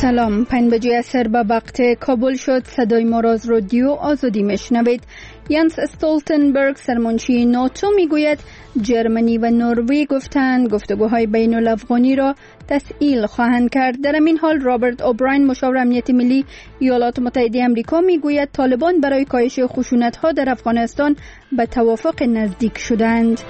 سلام، 5 بجه عصر به وقت کابل شد. صدای ما را از رادیو آزادی میشنوید. ینس استولتنبرگ سرمنشی ناتو میگوید جرمنی و نروژ گفتند گفتگوهای بین الافغانی را تسهیل خواهند کرد. در این حال رابرت اوبراین مشاور امنیت ملی ایالات متحده آمریکا میگوید طالبان برای کاهش خشونت‌ها در افغانستان به توافق نزدیک شدند.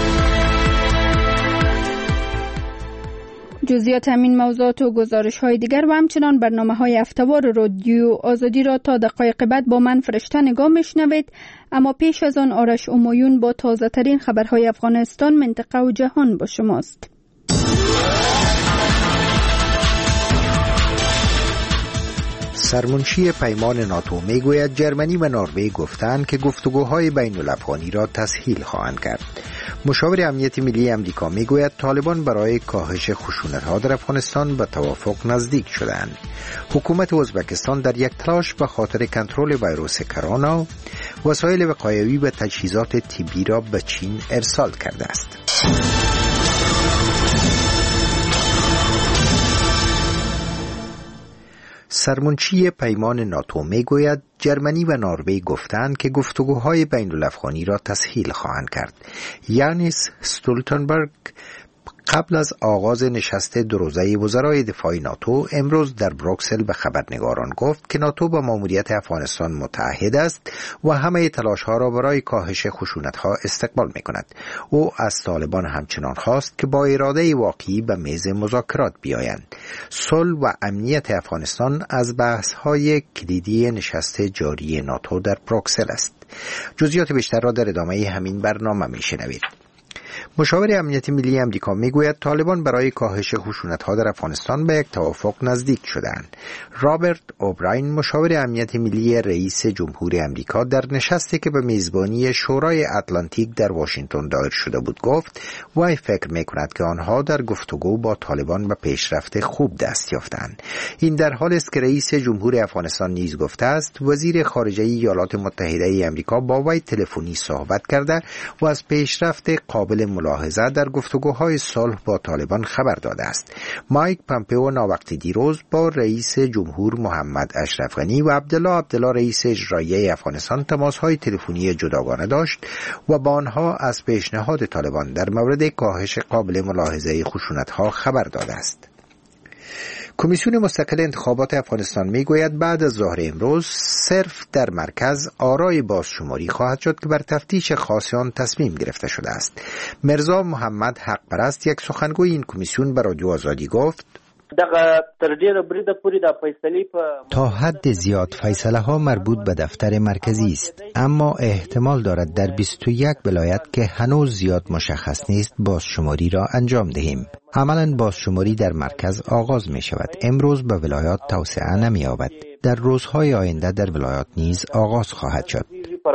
جزئیات همین موضوعات و گزارش‌های دیگر و همچنان برنامه‌های هفته‌وار رادیو آزادی را تا دقایق بعد با من فرشته نگاه میشنوید. اما پیش از آن آرش امایون با تازه‌ترین خبرهای افغانستان، منطقه و جهان با شماست. سرمنشی پیمان ناتو میگوید جرمنی و نروژ گفتند که گفتگوهای بین الافغانی را تسهیل خواهند کرد. مشاور امنیت ملی آمریکا میگوید طالبان برای کاهش خشونت‌ها در افغانستان به توافق نزدیک شدند. حکومت ازبکستان در یک تلاش به خاطر کنترل ویروس کرونا وسایل وقایوی و تجهیزات طبی را به چین ارسال کرده است. سرمنشی پیمان ناتو میگوید جرمنی و نروژ گفتند که گفتگوهای بین الافغانی را تسهیل خواهند کرد. ینس استولتنبرگ قبل از آغاز نشست دو روزه وزرای دفاع ناتو امروز در بروکسل به خبرنگاران گفت که ناتو با ماموریت افغانستان متحد است و همه تلاش‌ها را برای کاهش خشونت‌ها استقبال می‌کند. او از طالبان همچنان خواست که با اراده واقعی به میز مذاکرات بیایند. صلح و امنیت افغانستان از بحث‌های کلیدی نشست جاری ناتو در بروکسل است. جزئیات بیشتر را در ادامه همین برنامه می‌شنوید. مشاور امنیت ملی آمریکا میگوید طالبان برای کاهش خشونت‌ها در افغانستان به یک توافق نزدیک شدند. رابرت اوبراین مشاور امنیت ملی رئیس جمهور آمریکا در نشستی که به میزبانی شورای اتلانتیک در واشنگتن دایر شده بود گفت وی فکر میکند که آنها در گفتگو با طالبان به پیشرفت خوب دست یافتند. این در حالی است که رئیس جمهور افغانستان نیز گفته است وزیر خارجه ایالات متحده آمریکا با وی تلفنی صحبت کرده و از پیشرفت قابل ملاحظه در گفتگوهای صلح با طالبان خبر داده است. مایک پامپئو ناوقت دیروز با رئیس جمهور محمد اشرف غنی و عبدالله رئیس اجرایی افغانستان تماس‌های تلفنی جداگانه داشت و با آنها از پیشنهاد طالبان در مورد کاهش قابل ملاحظه خشونت‌ها خبر داده است. کمیسیون مستقل انتخابات افغانستان میگوید بعد از ظهر امروز صرف در مرکز آرای بازشماری خواهد شد که بر تفتیش خاص آن تصمیم گرفته شده است. مرزا محمد حق پرست یک سخنگوی این کمیسیون به رادیو آزادی گفت تا حد زیاد فیصله ها مربوط به دفتر مرکزی است، اما احتمال دارد در 21 ولایت که هنوز زیاد مشخص نیست بازشماری را انجام دهیم. عملاً بازشماری در مرکز آغاز می شود. امروز به ولایات توسعه نمی یابد. در روزهای آینده در ولایات نیز آغاز خواهد شد.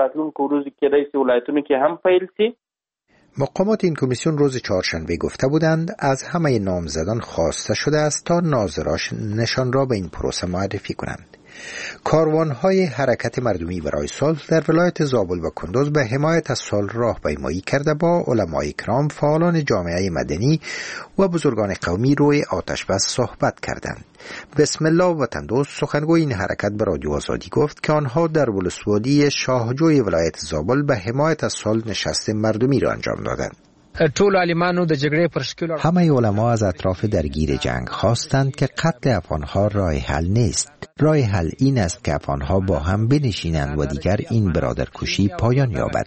مقامات این کمیسیون روز چهارشنبه گفته بودند از همه نامزدان خواسته شده است تا ناظراش نشان را به این پروسه معرفی کنند. کاروان‌های حرکت مردمی برای صلح در ولایت زابل و کندوز به حمایت از صلح راهپیمایی کرده با علمای کرام، فعالان جامعه مدنی و بزرگان قومی روی آتش بس صحبت کردند. بسم الله وطندوست سخنگوی این حرکت به رادیو آزادی گفت که آنها در ولسوالی شاهجوی ولایت زابل به حمایت از صلح نشست مردمی را انجام دادند. همه علما از اطراف درگیر جنگ خواستند که قتل افغانها راه حل نیست. راه حل این است که افغانها با هم بنشینند و دیگر این برادرکشی پایان یابد.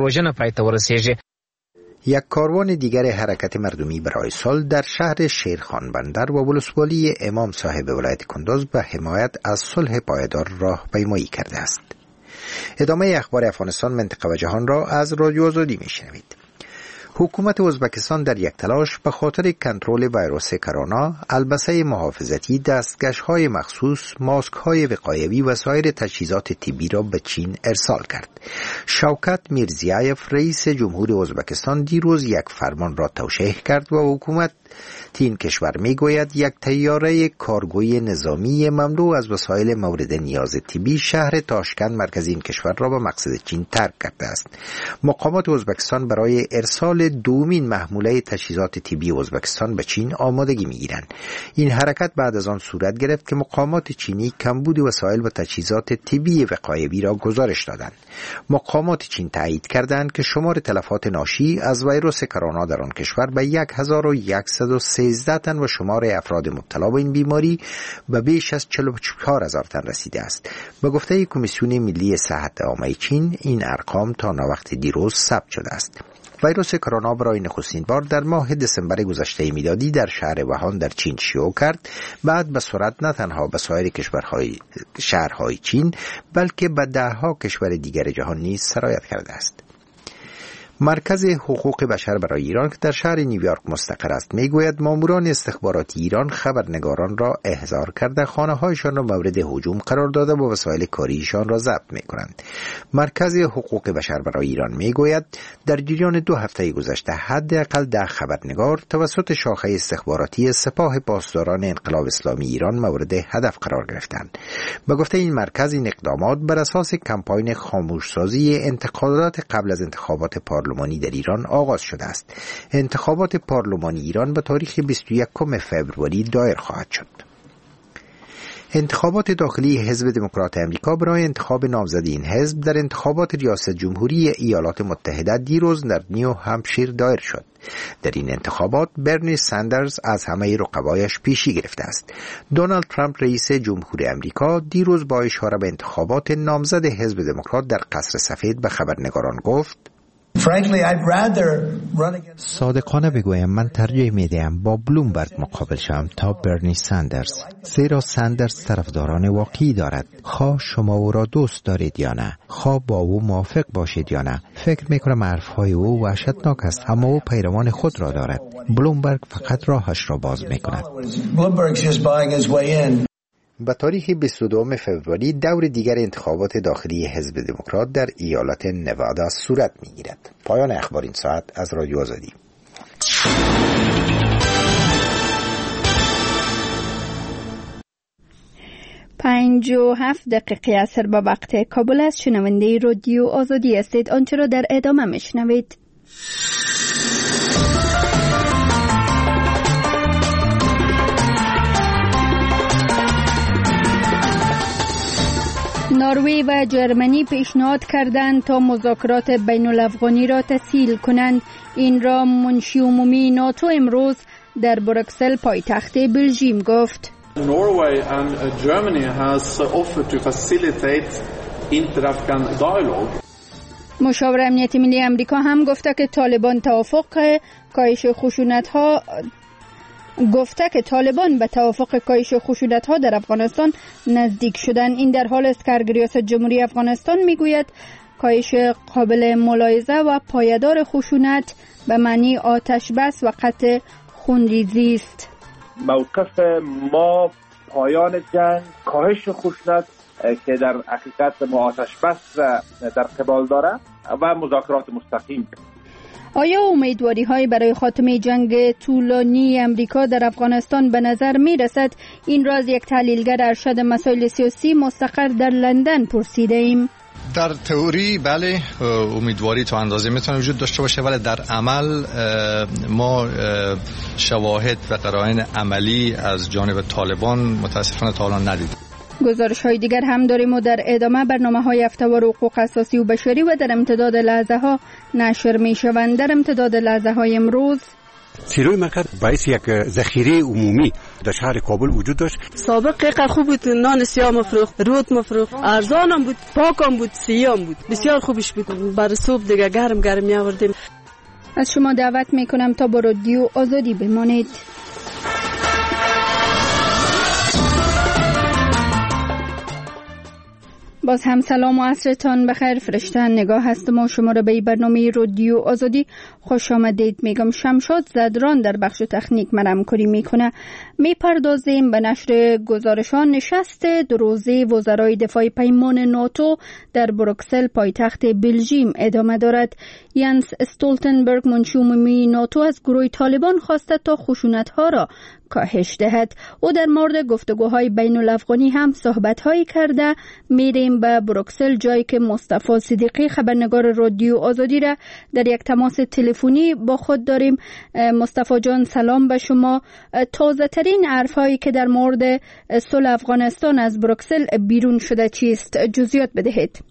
یک کاروان دیگر حرکت مردمی برای صلح در شهر شیرخان بندر و ولسوالی امام صاحب ولایت کندوز به حمایت از صلح پایدار راهپیمایی کرده است. ادامه اخبار افغانستان، منطقه و جهان را از رادیو آزادی میشنوید. حکومت ازبکستان در یک تلاش به خاطر کنترل ویروس کرونا البسه محافظتی، دستکش‌های مخصوص، ماسک‌های وقایوی و سایر تجهیزات طبی را به چین ارسال کرد. شوکت میرزیایف رئیس جمهور ازبکستان دیروز یک فرمان را توشیح کرد و حکومت این کشور میگوید یک طیاره کارگوی نظامی مملو از وسایل مورد نیاز طبی شهر تاشکند مرکز این کشور را به مقصد چین ترک کرده است. مقامات ازبکستان برای ارسال دومین محموله تجهیزات طبی ازبکستان به چین آمادگی می‌گیرند. این حرکت بعد از آن صورت گرفت که مقامات چینی کمبود وسایل و تجهیزات طبی وقایوی را گزارش دادند. مقامات چین تایید کردند که شمار تلفات ناشی از ویروس کرونا در آن کشور به 1113 تن و شمار افراد مبتلا به این بیماری به بیش از 44,000 تن رسیده است. به گفته کمیسیون ملی صحت عامه چین، این ارقام تا وقت دیروز ثبت شده است. ویروس کرونا برای نخستین بار در ماه دسامبر گذشته میلادی در شهر ووهان در چین شیوع کرد. بعد به سرعت نه تنها به سایر شهرهای چین بلکه به دهها کشور دیگر جهان نیز سرایت کرده است. مرکز حقوق بشر برای ایران که در شهر نیویورک مستقر است میگوید ماموران استخباراتی ایران خبرنگاران را احضار کرده خانه‌هایشان را مورد هجوم قرار داده و وسایل کاریشان را ضبط می‌کنند. مرکز حقوق بشر برای ایران میگوید در جریان 2 هفته گذشته حداقل 10 خبرنگار توسط شاخه استخباراتی سپاه پاسداران انقلاب اسلامی ایران مورد هدف قرار گرفتند. به گفته این مرکز، این اقدامات بر اساس کمپاین خاموشسازی انتقادات قبل از انتخابات پارلمانی در ایران آغاز شده است. انتخابات پارلمانی ایران به تاریخ 21 فوریه دایر خواهد شد. انتخابات داخلی حزب دموکرات آمریکا برای انتخاب نامزد این حزب در انتخابات ریاست جمهوری ایالات متحده دیروز در نیو همپشیر دایر شد. در این انتخابات برنی ساندرز از همه رقبایش پیشی گرفته است. دونالد ترامپ رئیس جمهور آمریکا دیروز با اشاره به انتخابات نامزد حزب دموکرات در قصر سفید به خبرنگاران گفت: صادقانه بگویم من ترجیح میدهم با بلومبرگ مقابل شوم تا برنی ساندرز، زیرا ساندرز طرفداران واقعی دارد. خواه شما او را دوست دارید یا نه، خواه با او موافق باشید یا نه، فکر میکنم حرفهای او وحشتناک است، اما او پیروان خود را دارد. بلومبرگ فقط راهش را باز میکند. به تاریخ 22 فوریه دور دیگر انتخابات داخلی حزب دموکرات در ایالت نوادا صورت می‌گیرد. پایان اخبار این ساعت از رادیو آزادی. 57 اثر به وقت کابل است. شنونده رادیو آزادی هستید. آنچه را در ادامه میشنوید. نروژ و جرمنی پیشنهاد کردند تا مذاکرات بین الافغانی را تسهیل کنند. این را منشی عمومی ناتو امروز در بروکسل پایتخت بلژیم گفت. Norway and Germany has offered to facilitate inter-Afghan dialogue. مشاور امنیت ملی امریکا هم گفته که طالبان به توافق کاهش خشونت‌ها در افغانستان نزدیک شدن. این در حال است که ریاست جمهوری افغانستان میگوید کاهش قابل ملاحظه و پایدار خشونت به معنی آتش بس و قطع خونریزی است. موقف ما پایان جنگ، کاهش خشونت که در حقیقت ما آتش بس در قبال داره و مذاکرات مستقیم. آیا امیدواری‌هایی برای خاتمه جنگ طولانی امریکا در افغانستان به نظر می رسد؟ این را از یک تحلیلگر ارشد مسائل سیاسی مستقر در لندن پرسیده ایم. در تئوری بله، امیدواری تا اندازه میتونه وجود داشته باشه، ولی در عمل ما شواهد و قرائن عملی از جانب طالبان متاسفانه تا الان ندیدیم. گزارش های دیگر هم داریم و در ادامه برنامه های هفته‌وار حقوق اساسی و بشری و در امتداد لحظه ها نشر می شوند. در امتداد لحظه های امروز سیروی مرکز باعث یک ذخیره عمومی در شهر کابل وجود داشت. سابق قیقر خوب بود، نان سیاه مفروخت، رود مفروخت، ارزانم بود، پاکم بود، سیام بود، بسیار خوبش بود. برای صبح دیگه گرم می آوردیم. از شما دعوت می کنم تا با رادیو آزادی بمانید. باز هم سلام و عصرتان بخیر. فرشتن نگاه هستم و شما را به برنامه رادیو آزادی خوش آمدید میگم. شمشاد زدران در بخش تکنیک همکاری میکنه. میپردازیم به نشر گزارشان نشست دو روزه وزرای دفاع پیمان ناتو در بروکسل پایتخت بلژیم ادامه دارد. یانس استولتنبرگ منشی عمومی ناتو از گروه طالبان خواسته تا خشونت‌ها را کاهش دهد. او در مورد گفتگوهای بین الافغانی هم صحبت‌هایی کرده. میریم میرویم به بروکسل، جایی که مصطفی صدیقی خبرنگار رادیو آزادی را در یک تماس تلفنی با خود داریم. مصطفی جان سلام به شما. تازه ترین حرفایی که در مورد صلح افغانستان از بروکسل بیرون شده چیست؟ جزئیات بدهید.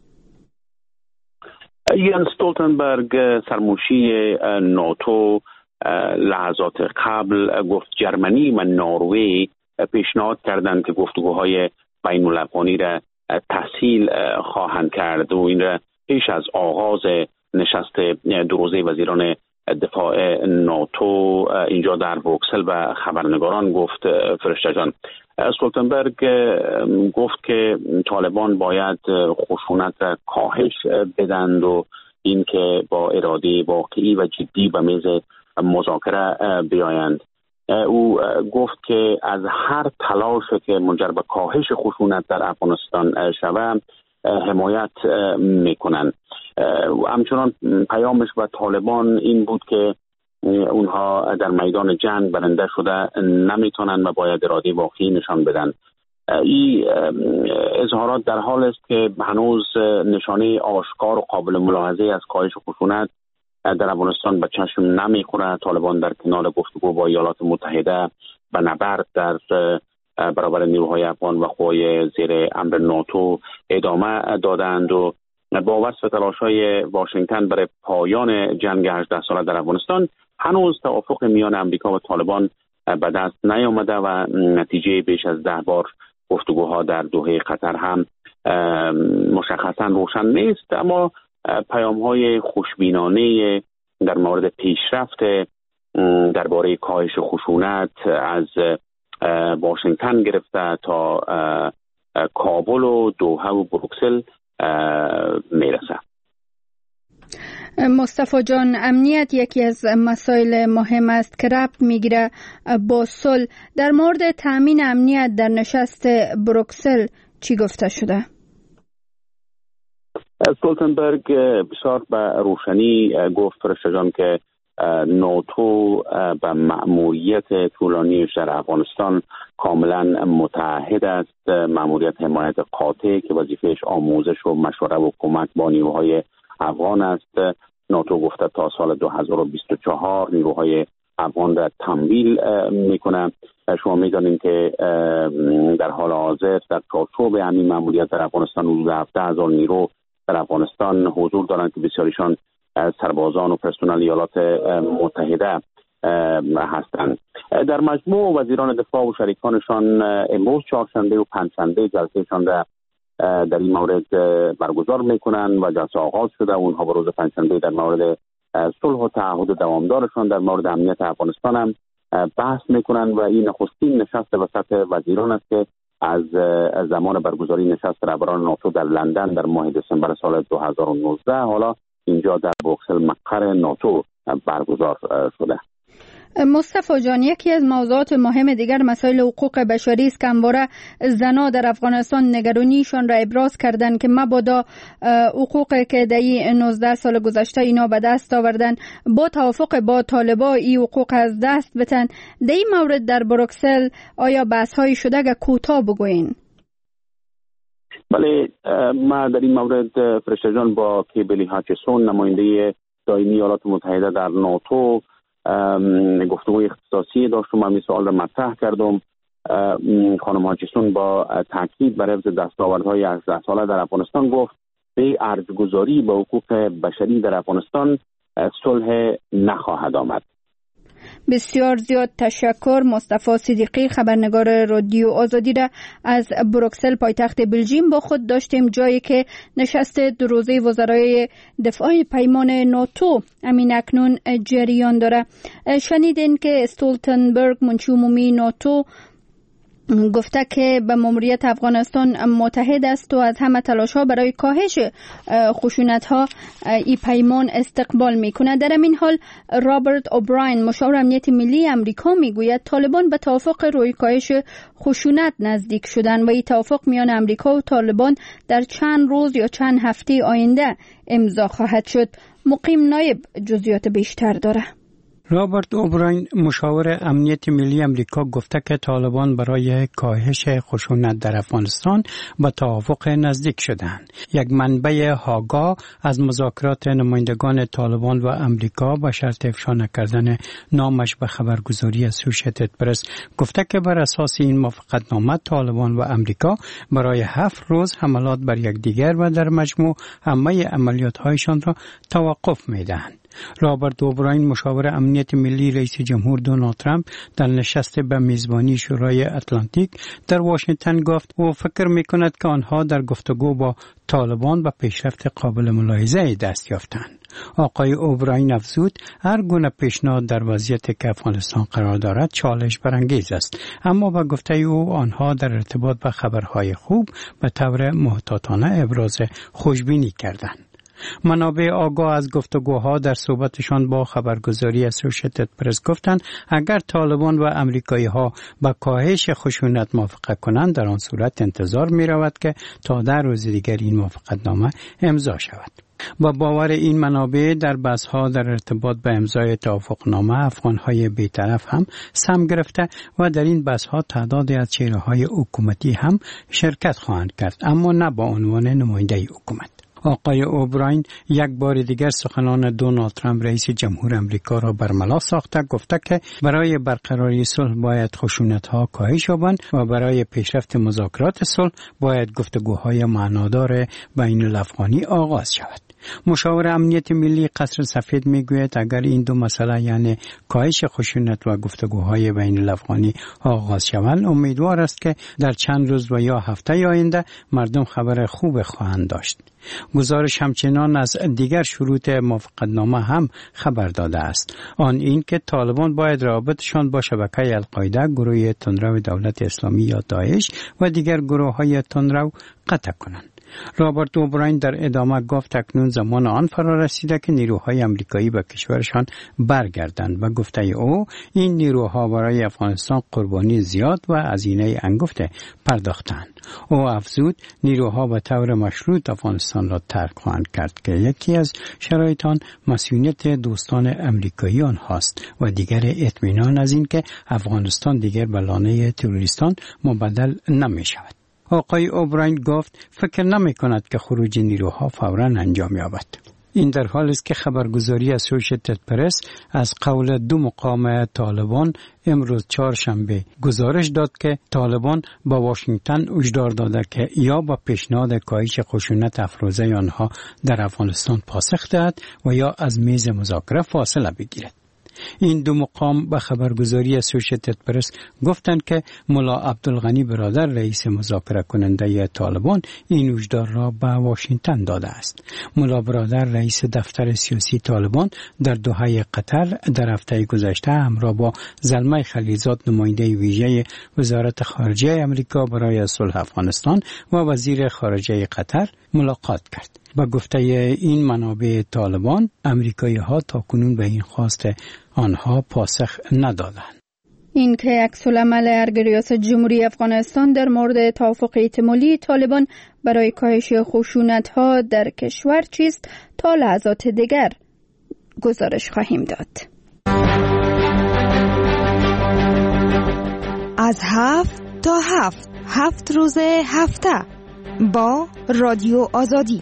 یانس استولتنبرگ سرمنشی ناتو لحظات قبل گفت جرمنی و نروژ پیشنهاد کردند که گفتگوهای بین الافغانی را تسهیل خواهند کرد و این را پیش از آغاز نشست دو روزه وزیران دفاع ناتو اینجا در بروکسل و خبرنگاران گفت. فرشته جان، استولتنبرگ گفت که طالبان باید خشونت را کاهش بدند و این که با اراده واقعی و جدی به میز مذاکره بیایند. او گفت که از هر تلاشی که منجر به کاهش خشونت در افغانستان شود حمایت میکنند. همچنان پیامش به طالبان این بود که اونها در میدان جنگ برنده شده نمیتونن و باید اراده واقعی نشان بدن. این اظهارات در حال است که هنوز نشانه آشکار و قابل ملاحظه از کاهش خشونت در افغانستان به چشم نمیخوره. طالبان در کنار گفتگو با ایالات متحده به نبرد در برابر نیروهای افغان و قوای زیر امر ناتو ادامه دادند و با وصف تلاش‌های واشنگتن برای پایان جنگ 18 ساله در افغانستان هنوز توافق میان امریکا و طالبان به دست نیامده و نتیجه بیش از 10 بار گفتگوها در دوحه قطر هم مشخصاً روشن نیست. اما پیام‌های خوشبینانه در مورد پیشرفت درباره کاهش خشونت از واشنگتن گرفته تا کابل و دوحه و بروکسل میرسه. مصطفی جان، امنیت یکی از مسائل مهم است که ربط میگیره با صلح. در مورد تامین امنیت در نشست بروکسل چی گفته شده؟ استولتنبرگ بسیار به روشنی گفت فرشته جان که ناتو به مأموریت طولانیش در افغانستان کاملا متعهد است. مأموریت حمایت قاطع که وظیفهش آموزش و مشوره و کمک با نیروهای افغان است. ناتو گفته تا سال 2024 نیروهای افغان را تمویل میکنه. شما میدانید که در حال حاضر در چارچوب همین مأموریت در افغانستان حدود 17,000 نیرو در افغانستان حضور دارند که بسیاریشان سربازان و پرسنل ایالات متحده هستند. در مجموع وزیران دفاع و شریکانشان امروز چهارشنبه و پنجشنبه جلسهشان را در این مورد برگزار میکنند و جلسه آغاز شده. اونها به روز پنجشنبه در مورد صلح و تعهد دوامدارشان در مورد امنیت افغانستان هم بحث میکنند و این نخستین نشست وسط وزیران است که از زمان برگزاری نشست رهبران ناتو در لندن در ماه دسامبر سال 2019 حالا اینجا در بروکسل مقر ناتو برگزار شده. مصطفی جان، یکی از موضوعات مهم دیگر مسائل حقوق بشری است که همواره زنان در افغانستان نگرانیشان را ابراز کردند که مبادا حقوقی که در 19 سال گذشته اینا به دست آوردن با توافق با طالبان این حقوق از دست بتن. در این مورد در بروکسل آیا بحث‌هایی شده که کوتاه بگوین؟ بله، ما در این مورد فرشته جان با کیبلی هاچسون نماینده دائمی ایالات متحده در ناتو گفتگوی اختصاصی داشتم. من این سوال را مطرح کردم. خانم هاچسون با تاکید بر حفظ دستاوردهای 18 ساله در افغانستان گفت به ارزگذاری به حقوق بشری در افغانستان صلح نخواهد آمد. بسیار زیاد تشکر. مصطفی صدیقی خبرنگار رادیو آزادی را از بروکسل پایتخت بلژیم با خود داشتیم، جایی که نشست دو روزه وزرای دفاع پیمان ناتو همین اکنون جریان داره. شنیدین که استولتنبرگ منشی عمومی ناتو گفته که به ماموریت افغانستان متحد است و از همه تلاش‌ها برای کاهش خشونت‌ها این پیمان استقبال می‌کند. در این حال رابرت اوبراین مشاور امنیت ملی امریکا میگوید طالبان به توافق روی کاهش خشونت نزدیک شدند و این توافق میان امریکا و طالبان در چند روز یا چند هفته آینده امضا خواهد شد. مقیم نایب جزئیات بیشتر داره. رابرت اوبراین مشاور امنیت ملی امریکا گفته که طالبان برای کاهش خشونت در افغانستان به توافق نزدیک شدند. یک منبع هاگا از مذاکرات نمایندگان طالبان و امریکا به شرط افشا نکردن نامش به خبرگزاری اسوشیتد پرس گفته که بر اساس این موافقتنامه طالبان و امریکا برای 7 روز حملات بر یکدیگر و در مجموع همه عملیات‌هایشان را توقف می‌دهند. رابرت اوبراین مشاور امنیت ملی رئیس جمهور دونالد ترامپ در نشست به میزبانی شورای اتلانتیک در واشنگتن گفت او فکر می‌کند که آنها در گفتگو با طالبان به پیشرفت قابل ملاحظه دست یافتند. آقای اوبراین افزود هر گونه پیشنهاد در وضعیتی که افغانستان قرار دارد چالش برانگیز است، اما با گفته او آنها در ارتباط با خبرهای خوب به طور محتاطانه ابراز خوشبینی کردند. منابع آگاه از گفتگوها در صحبتشان با خبرگزاری اسوشیتد پرس گفتند اگر طالبان و امریکایی ها با کاهش خشونت موافقت کنند در آن صورت انتظار می رود که تا در روز دیگر این موافقتنامه امضا شود. با باور این منابع در بحث‌ها در ارتباط به امضای توافقنامه افغان‌های بی‌طرف هم سهم گرفته و در این بحث‌ها تعدادی از چهره‌های حکومتی هم شرکت خواهند کرد، اما نه با عنوان نماینده حکومت. آقای اوبراین یک بار دیگر سخنان دونالد ترامپ رئیس جمهور امریکا را برملا ساخته گفته که برای برقراری صلح باید خشونت‌ها کاهش یابند و برای پیشرفت مذاکرات صلح باید گفتگوهای معنادار بین الافغانی آغاز شود. مشاور امنیت ملی قصر سفید میگوید اگر این دو مسئله یعنی کاهش خشونت و گفتگوهای بین الافغانی آغاز شوند امیدوار است که در چند روز و یا هفته آینده مردم خبر خوب خواهند داشت. گزارش همچنان از دیگر شروط موافقتنامه هم خبر داده است، آن این که طالبان باید رابطشان با شبکه القاعده، گروه تندرو دولت اسلامی یا داعش و دیگر گروه‌های تندرو قطع کنند. رابرت اوبراین در ادامه گفت اکنون زمان آن فرا رسیده که نیروهای امریکایی به کشورشان برگردند و گفته او این نیروها برای افغانستان قربانی زیاد و هزینه انگفت پرداختند. او افزود نیروها به طور مشروط افغانستان را ترک خواهند کرد که یکی از شرایط آن مسئولیت دوستان امریکایی آنهاست و دیگر اطمینان از این که افغانستان دیگر به لانه تروریستان مبدل نمی شود. آقای اوبراین گفت فکر نمی کند که خروج نیروها فوراً انجام یابد. این در حالی است که خبرگزاری اسوشیتد پرس از قول 2 مقام طالبان امروز چهارشنبه گزارش داد که طالبان با واشنگتن هشدار داده که یا با پیشنهاد کاهش خشونت افروزه آنها در افغانستان پاسخ دهد و یا از میز مذاکره فاصله بگیرد. این 2 مقام به خبرگزاری اسوشیتد پرس گفتند که ملا عبدالغنی برادر رئیس مذاکره کننده طالبان این هشدار را به واشنگتن داده است. ملا برادر رئیس دفتر سیاسی طالبان در دوحه قطر در هفته گذشته همراه با زلمه خلیلزاد نماینده ویژه وزارت خارجه امریکا برای صلح افغانستان و وزیر خارجه قطر ملاقات کرد. با گفته این منابع طالبان امریکایی‌ها تاکنون به این خواست آنها پاسخ ندادند. این که عکس‌العمل ارگ ریاست جمهوری افغانستان در مورد توافق احتمالی طالبان برای کاهش خشونت‌ها در کشور چیست تا لحظات دیگر گزارش خواهیم داد. از 7 تا 7 روز هفته با رادیو آزادی.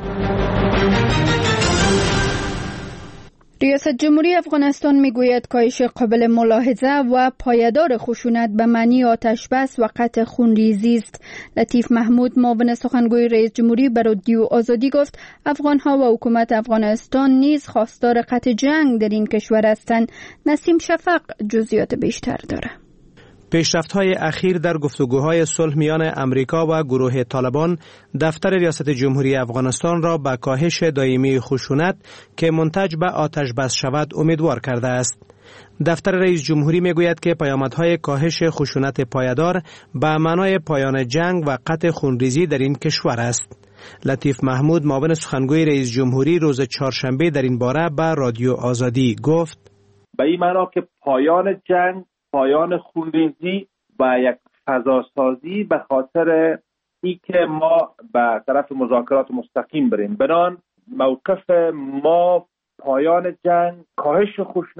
ریاست جمهوری افغانستان میگوید کاهش قابل ملاحظه و پایدار خشونت به معنی آتش بس و قطع خونریزی است. لطیف محمود معاون سخنگوی رئیس جمهوری به رادیو آزادی گفت افغانها و حکومت افغانستان نیز خواستار قطع جنگ در این کشور هستند. نسیم شفق جزئیات بیشتر داره. پیشرفت‌های اخیر در گفتگوهای صلح میان امریکا و گروه طالبان دفتر ریاست جمهوری افغانستان را به کاهش دائمی خشونت که منتج به آتش بس شود امیدوار کرده است. دفتر رئیس جمهوری میگوید که پیامدهای کاهش خشونت پایدار به معنای پایان جنگ و قطع خونریزی در این کشور است. لطیف محمود معاون سخنگوی رئیس جمهوری روز چهارشنبه در این باره به رادیو آزادی گفت به این معنا که پایان جنگ، پایان خونریزی و یک فضاسازی به خاطر ای که ما به طرف مذاکرات مستقیم بریم. بنان موقف ما پایان جنگ، کاهش خشونت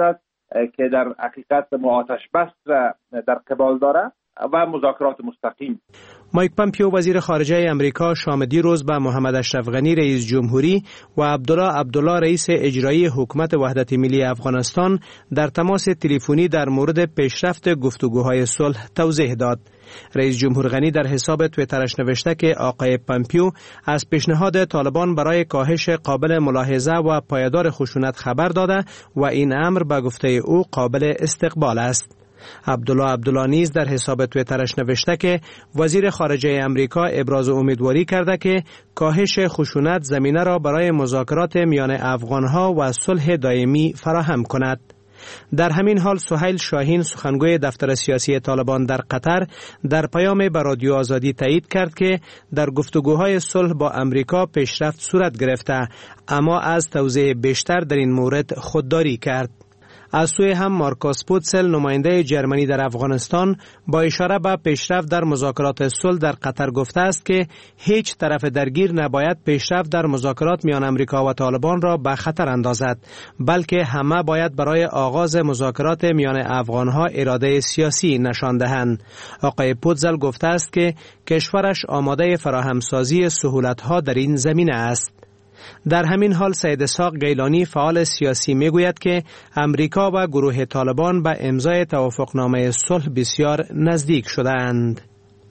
که در حقیقت آتش بس در قبال داره و مذاکرات مستقیم. مایک پامپیو وزیر خارجه امریکا شام دیروز به محمد اشرف غنی رئیس جمهوری و عبدالله رئیس اجرایی حکومت وحدت ملی افغانستان در تماس تلفنی در مورد پیشرفت گفتگوهای صلح توضیح داد. رئیس جمهور غنی در حساب توییترش نوشته که آقای پامپیو از پیشنهاد طالبان برای کاهش قابل ملاحظه و پایدار خشونت خبر داده و این امر به گفته او قابل استقبال است. عبدالله نیز در حساب توییترش نوشته که وزیر خارجه امریکا ابراز امیدواری کرده که کاهش خشونت زمینه را برای مذاکرات میان افغانها و صلح دائمی فراهم کند. در همین حال سهیل شاهین سخنگوی دفتر سیاسی طالبان در قطر در پیام به رادیو آزادی تایید کرد که در گفتگوهای صلح با امریکا پیشرفت صورت گرفته، اما از توضیح بیشتر در این مورد خودداری کرد. از سوی هم مارکوس پوتسل نماینده جرمنی در افغانستان با اشاره به پیشرفت در مذاکرات صلح در قطر گفته است که هیچ طرف درگیر نباید پیشرفت در مذاکرات میان امریکا و طالبان را به خطر اندازد، بلکه همه باید برای آغاز مذاکرات میان افغانها اراده سیاسی نشان دهند. آقای پوتسل گفته است که کشورش آماده فراهمسازی سهولت‌ها در این زمینه است. در همین حال سید اسحاق گیلانی فعال سیاسی میگوید که امریکا و گروه طالبان به امضای توافقنامه صلح بسیار نزدیک شده‌اند.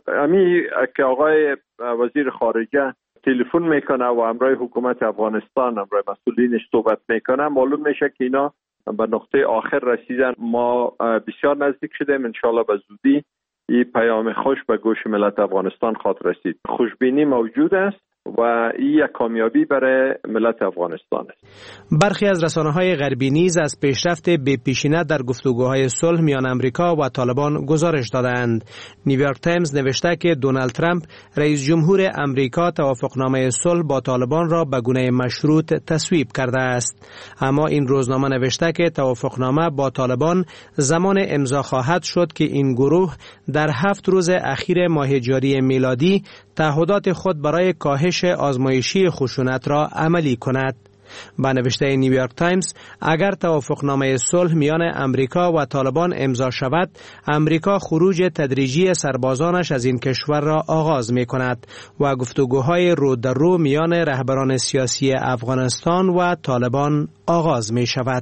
امی که آقای وزیر خارجه تلفن میکنه و همراه حکومت افغانستان همراه مسئولینش صحبت میکنه، معلوم میشه که اینا به نقطه آخر رسیدن. ما بسیار نزدیک شدیم، انشالله به زودی این پیام خوش به گوش ملت افغانستان خواهد رسید. خوشبینی موجود است و این یک کامیابی برای ملت افغانستان است. برخی از رسانه‌های غربی نیز از پیشرفت بی‌پیشینه در گفتگوهای صلح میان امریکا و طالبان گزارش دادند. نیویورک تایمز نوشته که دونالد ترامپ رئیس جمهور امریکا توافقنامه صلح با طالبان را به گونه مشروط تصویب کرده است، اما این روزنامه نوشته که توافقنامه با طالبان زمان امضا خواهد شد که این گروه در 7 روز اخیر ماه جاری میلادی تعهدات خود برای کاهش آزمایشی خشونت را عملی کند. با نوشته نیویورک تایمز، اگر توافقنامه صلح میان امریکا و طالبان امضا شود، امریکا خروج تدریجی سربازانش از این کشور را آغاز می کند و گفتگوهای رو در رو میان رهبران سیاسی افغانستان و طالبان آغاز می شود.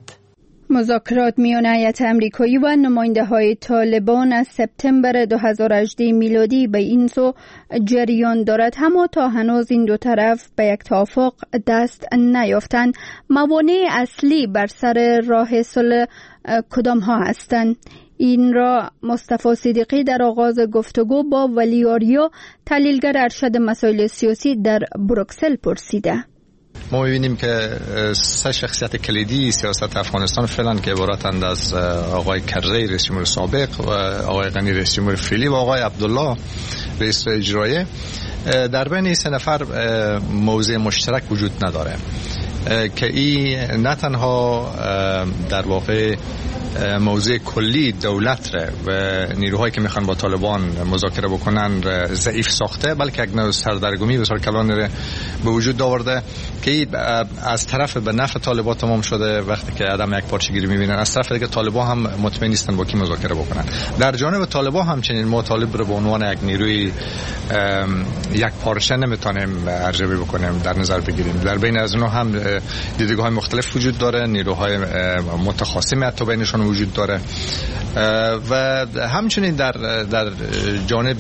مذاکرات میان هیئت امریکایی و نماینده‌های طالبان از سپتامبر 2018 میلادی به این سو جریان دارد، اما تا هنوز این دو طرف به یک توافق دست نیافتند. موانع اصلی بر سر راه صلح کدام ها هستند؟ این را مصطفی صدیقی در آغاز گفتگو با ولی آریا، تحلیلگر ارشد مسائل سیاسی در بروکسل پرسیده. ما می‌بینیم که 3 شخصیت کلیدی سیاست افغانستان فعلا که عبارتند از آقای کرزی رئیس جمهور سابق و آقای غنی رئیس جمهور فعلی و آقای عبدالله رئیس اجرایی، در بین این 3 نفر موضع مشترک وجود نداره که این نه تنها در واقع موضوع کلی دولت را و نیروهایی که میخوان با طالبان مذاکره بکنن ضعیف ساخته، بلکه یک نوع سردرگمی بسیار کلان به وجود آورده که از طرف به نفع طالبان تمام شده. وقتی که عدم یک پارچگیری میبینن، از طرف دیگه طالبان هم مطمئن نیستن با کی مذاکره بکنن. در جانب طالبان همچنین ما طالب رو به عنوان یک نیروی یک پارچه نمیتونیم ارزیابی بکنیم، در نظر بگیریم. در بین از اونها هم دیدگاه‌های مختلف وجود داره، نیروهای متخاصم حتی بینشون وجود داره و همچنین در جانب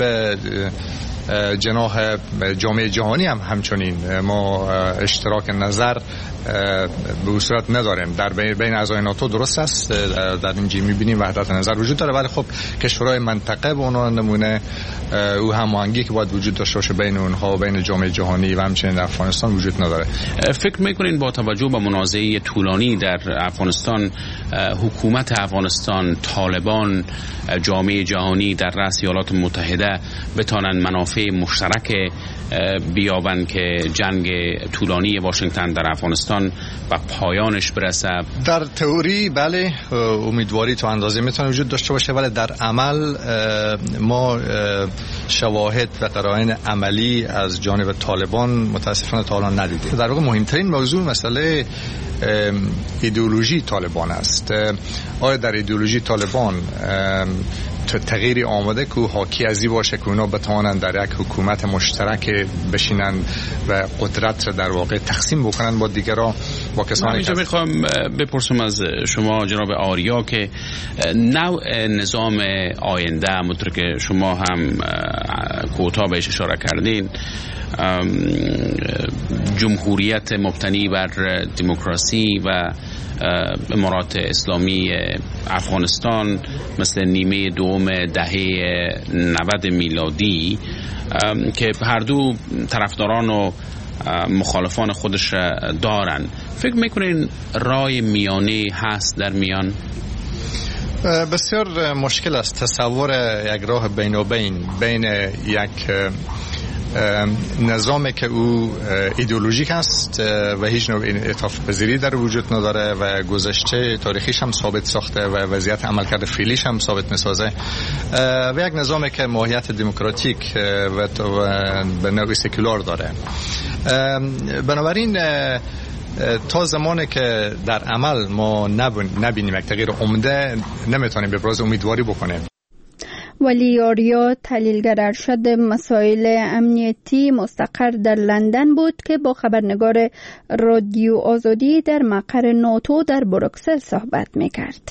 جناح جامعه جهانی هم همچنین ما اشتراک نظر به صورت نداریم. در بین اعضای ناتو درست است، در اینجا می‌بینیم وحدت نظر وجود داره، ولی خب کشورهای منطقه به عنوان نمونه او هماهنگی که باید وجود داشته باشه بین اونها و بین جامعه جهانی و همچنین در افغانستان وجود نداره. فکر می‌کنین با توجه به منازعه طولانی در افغانستان، حکومت افغانستان، طالبان، جامعه جهانی در رأس ایالات متحده بتوانند منافع منافع مشترک بیابند که جنگ طولانی واشنگتن در افغانستان به پایانش برسه. در تئوری بله، امیدواری تا اندازه میتونه وجود داشته باشه، ولی در عمل ما شواهد و قرائن عملی از جانب طالبان متاسفانه تا الان ندیدیم. در واقع مهمترین موضوع مسئله ایدئولوژی طالبان است. آیا در ایدئولوژی طالبان تغییری آمده که حاکی ازی باشه که اونا بتوانند در یک حکومت مشترک بشینن و قدرت را در واقع تقسیم بکنن با دیگران، با کسانی که میخوام بپرسم از شما جناب آریا که نوع نظام آینده همونطور که شما هم کوتاه بهش اشاره کردین، جمهوریت مبتنی بر دموکراسی و امارات اسلامی افغانستان مثل نیمه دوم دهه 90 میلادی که هر دو طرفداران و مخالفان خودش دارن، فکر میکنین رای میانه هست در میان؟ بسیار مشکل است تصور یک راه بین و بین یک نظامی که او ایدئولوژیک است و هیچ نوع انعطاف پذیری در وجود نداره و گذشته تاریخیش هم ثابت ساخته و وضعیت عملکرد فعلیش هم ثابت میسازه، و یک نظامی که ماهیت دموکراتیک و به نوع سکولار داره. بنابراین تا زمانی که در عمل ما نبینیم یک تغییر عمده، نمیتونیم به ابراز امیدواری بکنیم. ولی آریا تحلیلگر ارشد مسائل امنیتی مستقر در لندن بود که با خبرنگار رادیو آزادی در مقر ناتو در بروکسل صحبت میکرد.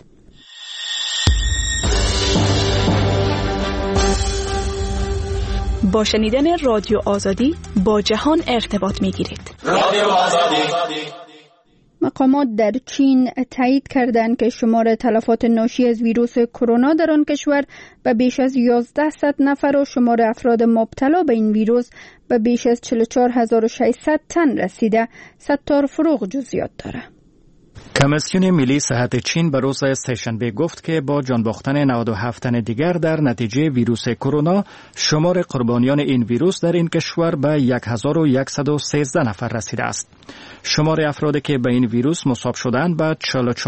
با شنیدن رادیو آزادی با جهان ارتباط میگیرید. رادیو آزادی. مقامات در چین تایید کردند که شمار تلفات ناشی از ویروس کرونا در آن کشور به بیش از 1100 نفر و شمار افراد مبتلا به این ویروس به بیش از 44600 تن رسیده. ستار فروغ جزئیات دارد. کمیسیون ملی صحت چین به روز سه‌شنبه گفت که با جان باختن 97 تن دیگر در نتیجه ویروس کرونا، شمار قربانیان این ویروس در این کشور به 1113 نفر رسیده است. شمار افرادی که به این ویروس مصاب شدند به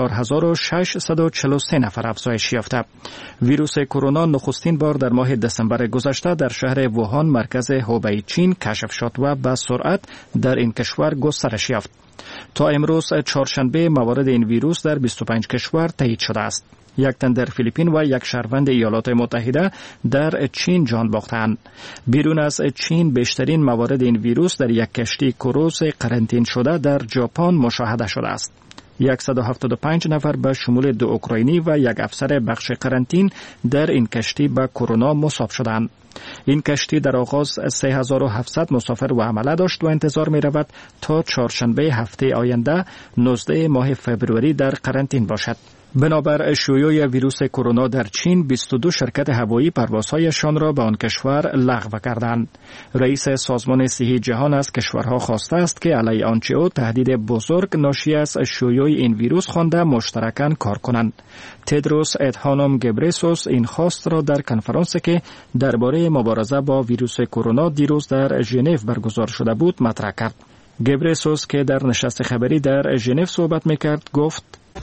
44643 نفر افزایش یافته. ویروس کرونا نخستین بار در ماه دسامبر گذشته در شهر ووهان مرکز هوبی چین کشف شد و به سرعت در این کشور گسترش یافت. تا امروز چهارشنبه موارد این ویروس در 25 کشور تایید شده است. یک تن در فیلیپین و یک شهروند ایالات متحده در چین جان باختند. بیرون از چین بیشترین موارد این ویروس در یک کشتی کروز قرنطین شده در ژاپن مشاهده شده است. 175 نفر به شمول 2 اوکراینی و یک افسر بخش قرنطین در این کشتی به کرونا مصاب شدند. این کشتی در آغاز 3700 مسافر و حمله داشت و انتظار می رود تا چهارشنبه هفته آینده 19 ماه فوریه در قرنطین باشد. بنابر شیوع ویروس کرونا در چین 22 شرکت هوایی پروازهایشان را به آن کشور لغو کردند. رئیس سازمان صحی جهان از کشورها خواسته است که علیه آنچه او تهدید بزرگ ناشی از شیوع این ویروس خوانده مشترکاً کار کنند. تدروس ادهانوم گبریسوس این خواست را در کنفرانسی که درباره مبارزه با ویروس کرونا دیروز در ژنو برگزار شده بود مطرح کرد. گبریسوس که در نشست خبری در ژنو صحبت می‌کرد گفت: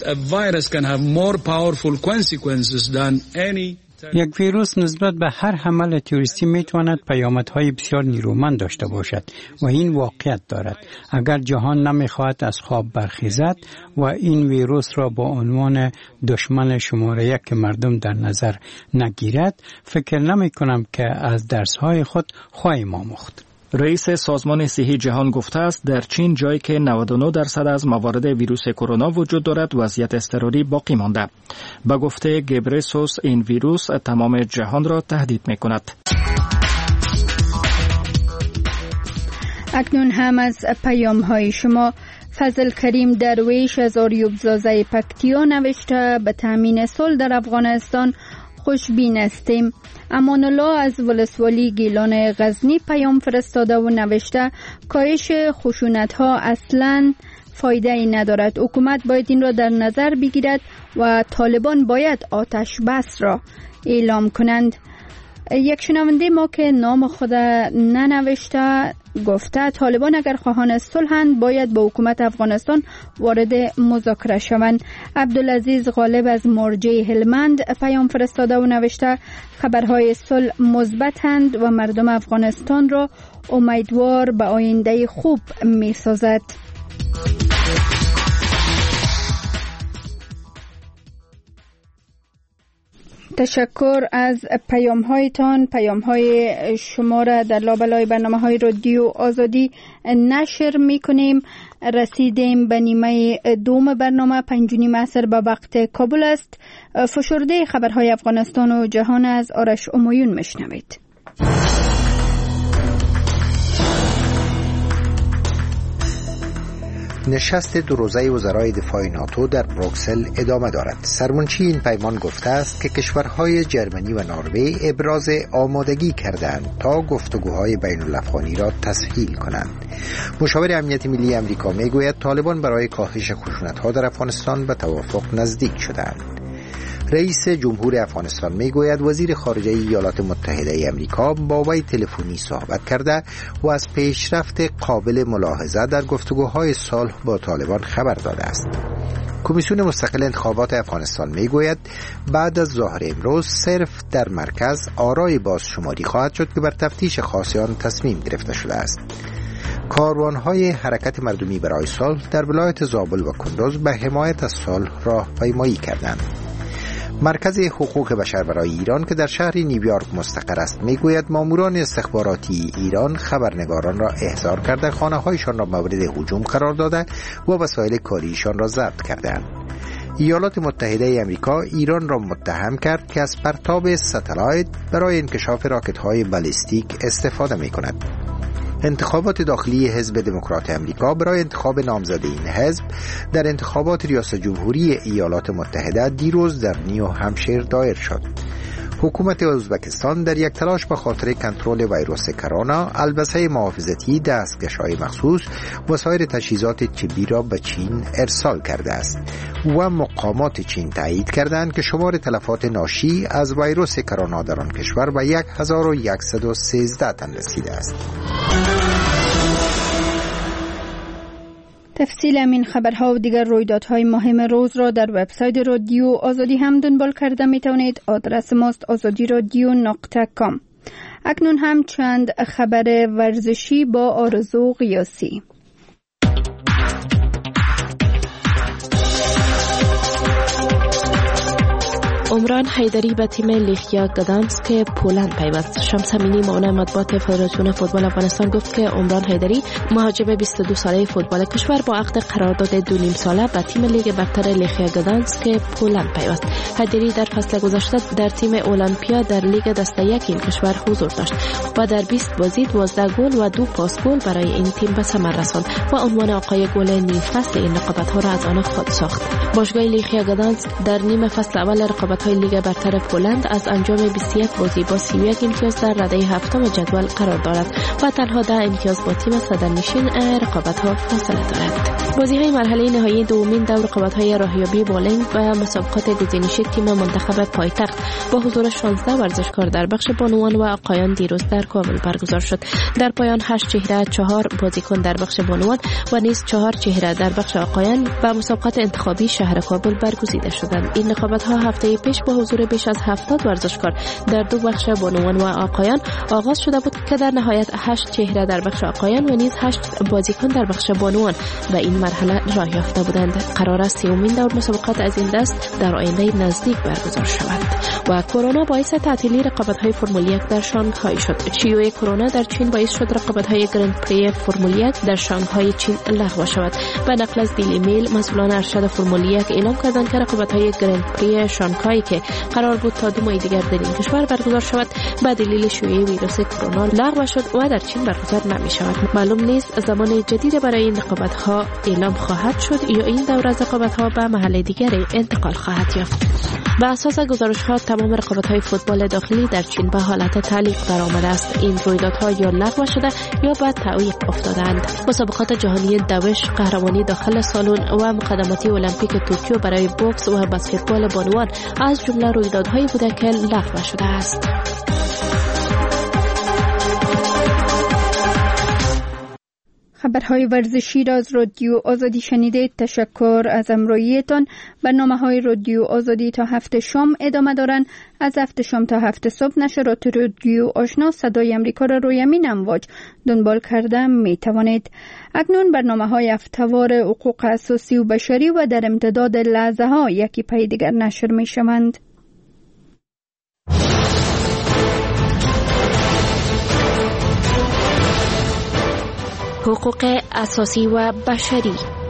یک ویروس نسبت به هر حمله تروریستی میتواند پیامدهای بسیار نیرومند داشته باشد و این واقعیت دارد. اگر جهان نمیخواهد از خواب برخیزد و این ویروس را با عنوان دشمن شماره یک مردم در نظر نگیرد، فکر نمی کنم که از درسهای خود خواهیم آموخت. رئیس سازمان صحی جهان گفته است در چین جایی که 99% از موارد ویروس کرونا وجود دارد وضعیت اضطراری باقی مانده. با گفته گبریسوس این ویروس تمام جهان را تهدید می کند. اکنون هم از پیام های شما. فضل کریم درویش از آریوبزازه پکتیا نوشته به تامین صلح در افغانستان خوشبین هستیم. امان الله از ولسوالی گیلان غزنی پیام فرستاده و نوشته کاهش خشونت ها اصلاً فایده ای ندارد. حکومت باید این را در نظر بگیرد و طالبان باید آتش بس را اعلام کنند. یک شنونده ما که نام خود ننوشته گفته طالبان اگر خواهان صلحند باید با حکومت افغانستان وارد مذاکره شوند. عبدالعزیز غالب از مرجع هلمند پیام فرستاده و نوشته خبرهای صلح مثبتند و مردم افغانستان را امیدوار به آینده خوب می سازد. تشکر از پیام هایتان. پیام های شما را در لابلای برنامه های رادیو آزادی نشر می کنیم. رسیدیم به نیمه دوم برنامه. 5:30 عصر به وقت کابل است. فشرده خبرهای افغانستان و جهان از آرش امایون میشنوید. نشست دو روزه وزرای دفاع ناتو در بروکسل ادامه دارد. سرمنشی این پیمان گفته است که کشورهای جرمنی و نروژ ابراز آمادگی کردند تا گفتگوهای بین الافغانی را تسهیل کنند. مشاور امنیت ملی آمریکا میگوید طالبان برای کاهش خشونت‌ها در افغانستان به توافق نزدیک شدند. رئیس جمهور افغانستان میگوید وزیر خارجه ایالات متحده آمریکا با وی تلفنی صحبت کرده و از پیشرفت قابل ملاحظه در گفتگوهای صلح با طالبان خبر داده است. کمیسیون مستقل انتخابات افغانستان میگوید بعد از ظهر امروز صرف در مرکز آرای بازشماری خواهد شد که بر تفتیش خاص آن تصمیم گرفته شده است. کاروان‌های حرکت مردمی برای صلح در ولایت زابل و کندوز به حمایت از صلح راهپیمایی کردند. مرکز حقوق بشر برای ایران که در شهر نیویورک مستقر است میگوید ماموران استخباراتی ایران خبرنگاران را احضار کرده خانه‌هایشان را مورد هجوم قرار داده و وسایل کاریشان را ضبط کردند. ایالات متحده آمریکا ایران را متهم کرد که از پرتاب ستلایت برای انکشاف راکت‌های بالستیک استفاده می‌کند. انتخابات داخلی حزب دموکرات آمریکا برای انتخاب نامزد این حزب در انتخابات ریاست جمهوری ایالات متحده دیروز در نیو همشیر دایر شد. حکومت ازبکستان در یک تلاش به خاطر کنترل ویروس کرونا البسه محافظتی، دستکش‌های مخصوص و سایر تجهیزات طبی را به چین ارسال کرده است و مقامات چین تایید کردند که شمار تلفات ناشی از ویروس کرونا در آن کشور به 1113 تن رسیده است. تفصیل این خبرها و دیگر رویدادهای مهم روز را در وبسایت رادیو آزادی هم دنبال کرده می توانید. آدرس ماست azadiradyo.com. اکنون هم چند خبر ورزشی با آرزو قیاسی. عمران حیدری به تیم لیخیا گدانسک پولند پیوست. شمس امینی معاون مطبوعات فدراسیون فوتبال افغانستان گفت که عمران حیدری مهاجم 22 ساله فوتبال کشور با عقد قرارداد 2 نیم ساله به تیم لیگ برتر لیخیا گدانسک پولند پیوست. حیدری در فصل گذشته در تیم اولمپیا در لیگ دسته یک این کشور حضور داشت و در 20 بازی 12 گل و 2 پاس گل برای این تیم به ثمر رساند و عنوان آقای گل نیم فصل این رقابت‌ها را از آن خود ساخت. باشگاه لیخیا گدانسک در نیم فصل اول رقابت‌های لیگ برتر پولند از انجام 21 بازی با 31 امتیاز در رده هفتم جدول قرار دارد و تنها 10 امتیاز با تیم صدرنشین رقابت‌ها فاصله دارد. بازی‌های مرحله نهایی دومین دور رقابت‌های راهیابی بالینگ و مسابقات گزینش تیم منتخب پایتخت با حضور 16 ورزشکار در بخش بانوان و آقایان دیروز در کابل برگزار شد. در پایان 8 چهره 4 بازیکن در بخش بانوان و نیز 4 چهره در بخش آقایان و مسابقات انتخابی شهر کابل برگزیده شدند. این رقابت‌ها هفته پیش با حضور بیش از 70 ورزشکار در 2 بخش بانوان و آقایان آغاز شده بود که در نهایت 8 چهره در بخش آقایان و نیز 8 بازیکن در بخش بانوان به این مرحله راه یافته بودند. قرار است سومین دور مسابقات از این دست در آینده نزدیک برگزار شود. و کرونا باعث تعطیلی رقابت‌های فرمول 1 در شانگهای شد. شیوع کرونا در چین باعث شد رقابت‌های گرند پری فرمول 1 در شانگهای چین لغو شود. به نقل از دیلی میل مسئولان ارشد فرمول 1 اعلام کردند که رقابت‌های گرند پری شانگهای که قرار بود تا 2 ماه دیگر در این کشور برگزار شود به دلیل شیوع ویروس کرونا لغو شد و در چین برگزار نمی‌شود. معلوم نیست زمان جدید برای این رقابت‌ها اعلام خواهد شد یا این دوره از رقابت‌ها به محل دیگری انتقال خواهد یافت. بر اساس گزارش‌ها تمام رقابت‌های فوتبال داخلی در چین به حالت تعلیق درآمده است. این رویدادها یا لغو شده یا به تعویق افتادند. مسابقات جهانی دوش، قهرمانی داخل سالن و مقدماتی المپیک توکیو برای بوکس و بسکتبال بانوان از جمله رویدادهایی بوده که لغو شده است. خبرهای ورزشی را از رادیو آزادی شنیدید. تشکر از همراهیتان. برنامه‌های رادیو آزادی تا 7 شام ادامه دارند. از 7 شام تا 7 صبح نشرات رادیو آشنا صدای امریکا را روی همین امواج دنبال کرده می توانید. اکنون برنامه‌های هفته‌وار حقوق اساسی و بشری و در امتداد لحظه ها یکی پی دیگر نشر می شوند. حقوق اساسی و بشری